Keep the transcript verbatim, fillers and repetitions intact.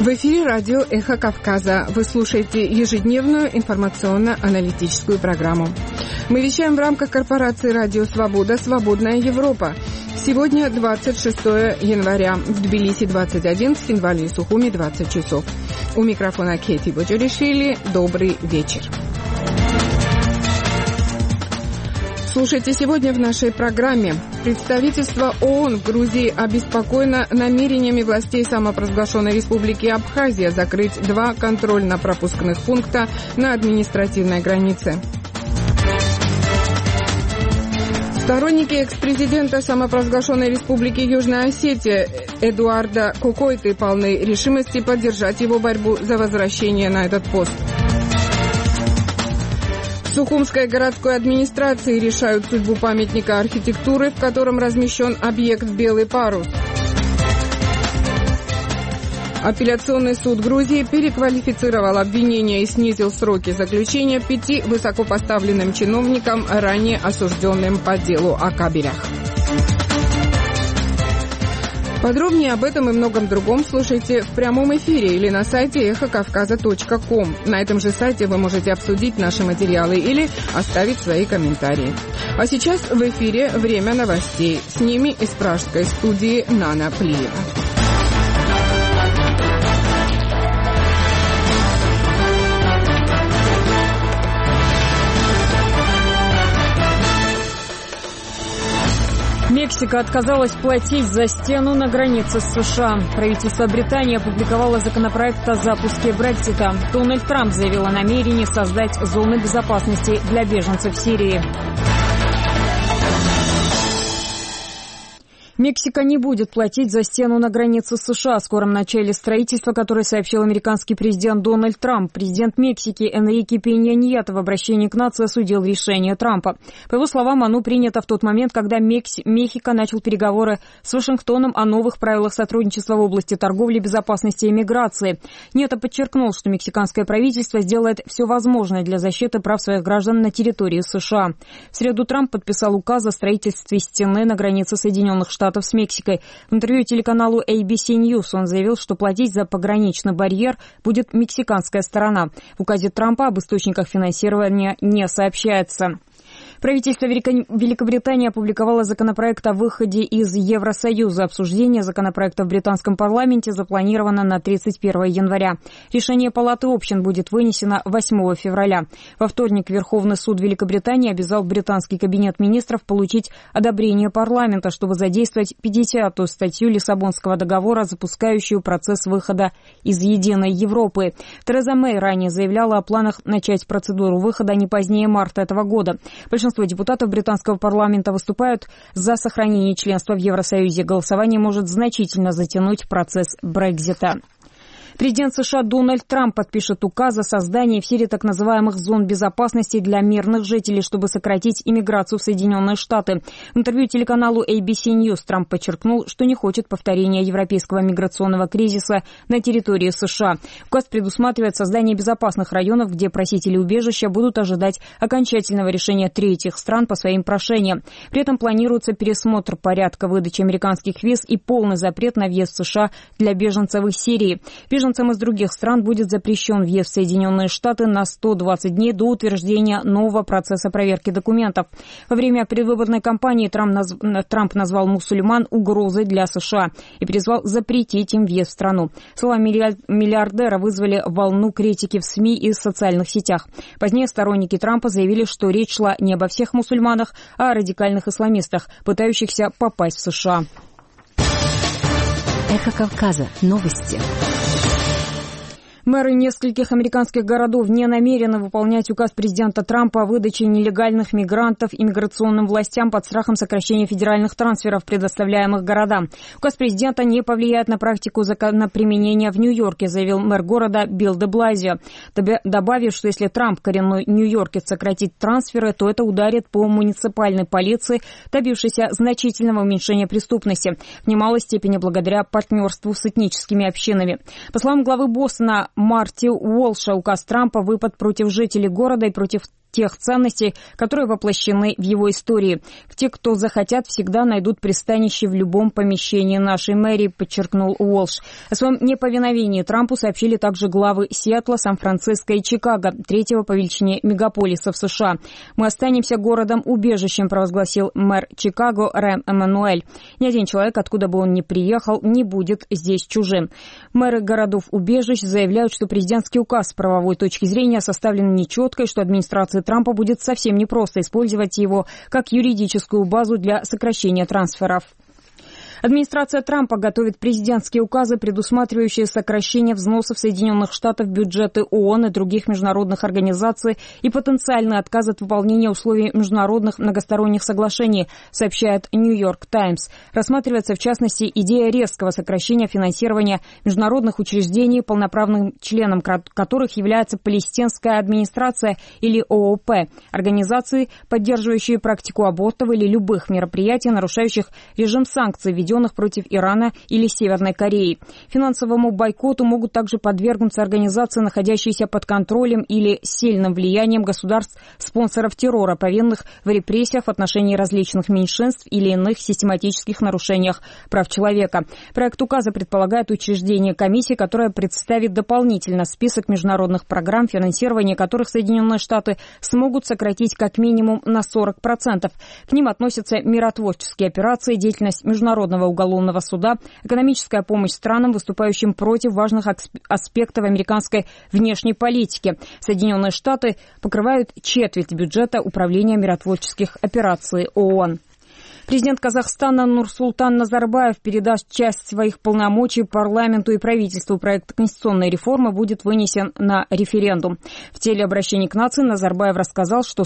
В эфире радио «Эхо Кавказа». Вы слушаете ежедневную информационно-аналитическую программу. Мы вещаем в рамках корпорации «Радио Свобода. Свободная Европа». Сегодня двадцать шестое января. В Тбилиси двадцать один, в Цхинвале и Сухуми двадцать часов. У микрофона Кэти Боджоришвили. Добрый вечер. Слушайте сегодня в нашей программе. Представительство ООН в Грузии обеспокоено намерениями властей самопровозглашенной республики Абхазия закрыть два контрольно-пропускных пункта на административной границе. Сторонники экс-президента самопровозглашенной республики Южная Осетия Эдуарда Кокойты полны решимости поддержать его борьбу за возвращение на этот пост. В Сухумской городской администрации решают судьбу памятника архитектуры, в котором размещен объект «Белый парус». Апелляционный суд Грузии переквалифицировал обвинения и снизил сроки заключения пяти высокопоставленным чиновникам, ранее осужденным по делу о Кабелях. Подробнее об этом и многом другом слушайте в прямом эфире или на сайте эхо кавказа точка ком. На этом же сайте вы можете обсудить наши материалы или оставить свои комментарии. А сейчас в эфире время новостей. С ними из пражской студии Нана Плиева. Мексика отказалась платить за стену на границе с США. Правительство Британии опубликовало законопроект о запуске Брексита. Дональд Трамп заявил о намерении создать зоны безопасности для беженцев в Сирии. Мексика не будет платить за стену на границе с США о скором начале строительства, которое сообщил американский президент Дональд Трамп. Президент Мексики Энрике Пенья Ньето в обращении к нации осудил решение Трампа. По его словам, оно принято в тот момент, когда Мекси... Мехико начал переговоры с Вашингтоном о новых правилах сотрудничества в области торговли, безопасности и миграции. Ньето подчеркнул, что мексиканское правительство сделает все возможное для защиты прав своих граждан на территории США. В среду Трамп подписал указ о строительстве стены на границе Соединенных Штатов с Мексикой. В интервью телеканалу эй би си News он заявил, что платить за пограничный барьер будет мексиканская сторона. В указе Трампа об источниках финансирования не сообщается. Правительство Великобритании опубликовало законопроект о выходе из Евросоюза. Обсуждение законопроекта в британском парламенте запланировано на тридцать первое января. Решение Палаты общин будет вынесено восьмого февраля. Во вторник Верховный суд Великобритании обязал британский кабинет министров получить одобрение парламента, чтобы задействовать пятидесятую статью Лиссабонского договора, запускающую процесс выхода из единой Европы. Тереза Мэй ранее заявляла о планах начать процедуру выхода не позднее марта этого года. Большинство депутатов британского парламента выступают за сохранение членства в Евросоюзе. Голосование может значительно затянуть процесс Брексита. Президент США Дональд Трамп подпишет указ о создании в Сирии так называемых зон безопасности для мирных жителей, чтобы сократить иммиграцию в Соединенные Штаты. В интервью телеканалу эй би си News Трамп подчеркнул, что не хочет повторения европейского миграционного кризиса на территории США. Указ предусматривает создание безопасных районов, где просители убежища будут ожидать окончательного решения третьих стран по своим прошениям. При этом планируется пересмотр порядка выдачи американских виз и полный запрет на въезд в США для беженцев из Сирии. Беженцам из других стран будет запрещен въезд в Соединенные Штаты на сто двадцать дней до утверждения нового процесса проверки документов. Во время предвыборной кампании Трамп, наз... Трамп назвал мусульман угрозой для США и призвал запретить им въезд в страну. Слова миллиардера вызвали волну критики в СМИ и социальных сетях. Позднее сторонники Трампа заявили, что речь шла не обо всех мусульманах, а о радикальных исламистах, пытающихся попасть в США. Эхо Кавказа. Новости. Мэры нескольких американских городов не намерены выполнять указ президента Трампа о выдаче нелегальных мигрантов иммиграционным властям под страхом сокращения федеральных трансферов, предоставляемых городам. Указ президента не повлияет на практику законоприменения в Нью-Йорке, заявил мэр города Билл де Блазио, добавив, что если Трамп, коренной нью-йоркец, сократит трансферы, то это ударит по муниципальной полиции, добившейся значительного уменьшения преступности, в немалой степени благодаря партнерству с этническими общинами. По словам главы Бостона Марти Уолша, указ Трампа — выпад против жителей города и против тех ценностей, которые воплощены в его истории. Те, кто захотят, всегда найдут пристанище в любом помещении нашей мэрии, подчеркнул Уолш. О своем неповиновении Трампу сообщили также главы Сиэтла, Сан-Франциско и Чикаго, третьего по величине мегаполиса в США. «Мы останемся городом-убежищем», провозгласил мэр Чикаго Рэм Эммануэль. «Ни один человек, откуда бы он ни приехал, не будет здесь чужим». Мэры городов-убежищ заявляют, что президентский указ с правовой точки зрения составлен нечетко, и что администрация Трампа будет совсем непросто использовать его как юридическую базу для сокращения трансферов. Администрация Трампа готовит президентские указы, предусматривающие сокращение взносов Соединенных Штатов в бюджеты ООН и других международных организаций и потенциальный отказ от выполнения условий международных многосторонних соглашений, сообщает Нью-Йорк Таймс. Рассматривается, в частности, идея резкого сокращения финансирования международных учреждений, полноправным членом которых является Палестинская администрация или ООП, организации, поддерживающие практику абортов или любых мероприятий, нарушающих режим санкций, введенных против Ирана или Северной Кореи. Финансовому бойкоту могут также подвергнуться организации, находящиеся под контролем или сильным влиянием государств-спонсоров террора, повинных в репрессиях в отношении различных меньшинств или иных систематических нарушениях прав человека. Проект указа предполагает учреждение комиссии, которая представит дополнительно список международных программ, финансирование которых Соединенные Штаты смогут сократить как минимум на сорок процентов. К ним относятся миротворческие операции, деятельность Международного уголовного суда, экономическая помощь странам, выступающим против важных аспектов американской внешней политики. Соединенные Штаты покрывают четверть бюджета Управления миротворческих операций ООН. Президент Казахстана Нурсултан Назарбаев передаст часть своих полномочий парламенту и правительству. Проект конституционной реформы будет вынесен на референдум. В телеобращении к нации Назарбаев рассказал, что